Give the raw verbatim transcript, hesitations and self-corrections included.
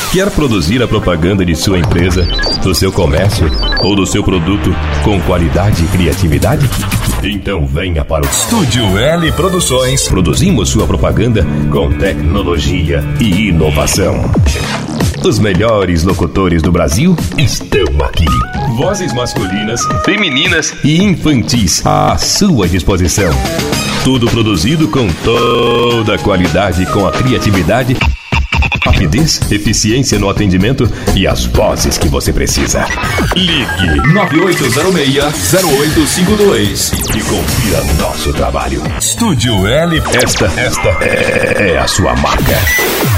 Quer produzir a propaganda de sua empresa, do seu comércio ou do seu produto com qualidade e criatividade? Então venha para o Estúdio L Produções. Produzimos sua propaganda com tecnologia e inovação. Os melhores locutores do Brasil estão aqui. Vozes masculinas, femininas e infantis à sua disposição. Tudo produzido com toda a qualidade, com a criatividade, rapidez, eficiência no atendimento e as vozes que você precisa. Ligue nove oito zero seis, zero oito cinco dois e confira nosso trabalho. Estúdio L. Esta, esta é, é a sua marca.